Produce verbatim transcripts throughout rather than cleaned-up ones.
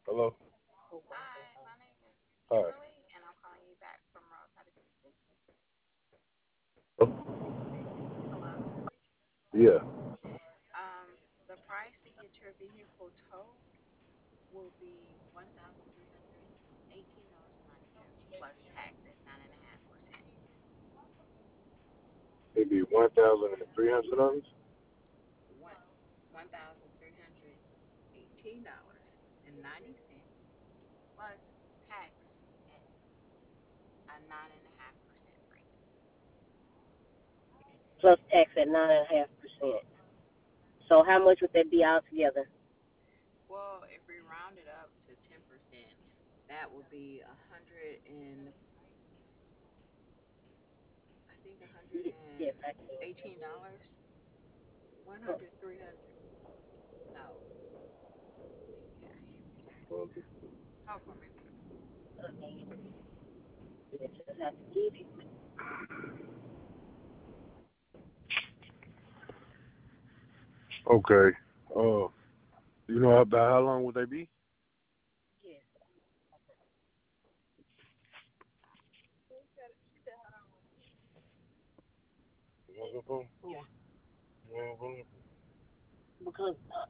Hello. Hi, my name is Hi. Kimberly, and I'm calling you back from Rose How to Assistant. Hello? Hello. Yeah. Um, the price to get your vehicle towed will be one thousand three hundred eighteen dollars and ninety cents plus tax at nine and a half percent. Maybe one thousand and three hundred dollars. One one thousand three hundred eighteen dollars and ninety cents plus tax at a nine and a half percent rate. Plus tax at nine and a half percent. So how much would that be altogether? Well, if we round it up to ten percent, that would be a hundred and I think a hundred Yes, and I can. eighteen dollars. One Oh, hundred, three hundred. No, yeah, every time. mhm. Hold for me. I mean, you just have to get it. Okay. Uh, you know about how long would they be? Yes. You want some phone? Yeah. You want some phone? Because uh,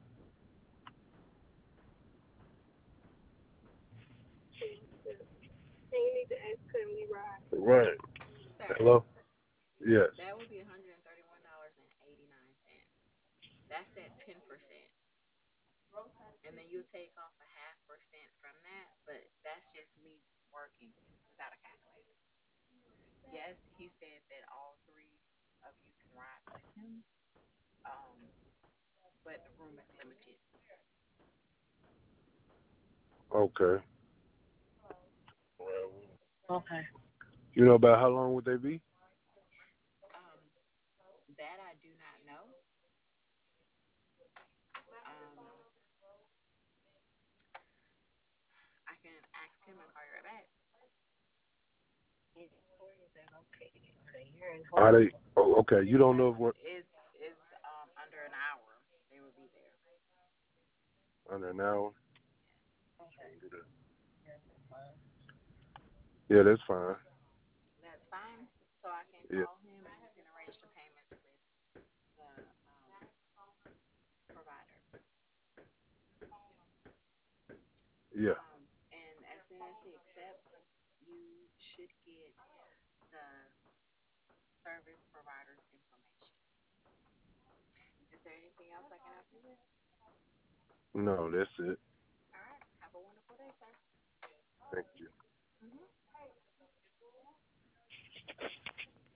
Right. Sir, Hello. Yes. that would be one hundred thirty-one dollars and eighty-nine cents. That's at ten percent. And then you take off a half percent from that, but that's just me working without a calculator. Yes, he said that all three of you can ride with him, um, but the room is limited. Okay. Well, okay. you know about how long would they be? Um, that I do not know. Um, I can ask him and call you right back. Yes. Where is that located? Are they here in Are they? Hartsville? Oh, okay. You don't know if what It's it's um under an hour. They will be there. under an hour. Yes, Okay. Can't do that. Yes, that's fine. Yeah, that's fine. that's fine. So I can Yeah. call him and you can arrange the payments with the um provider. Yeah. Um, and as soon as he accepts, you should get the service provider's information. Is there anything else I can help you with? No, that's it. All right. Have a wonderful day, sir. Thank you.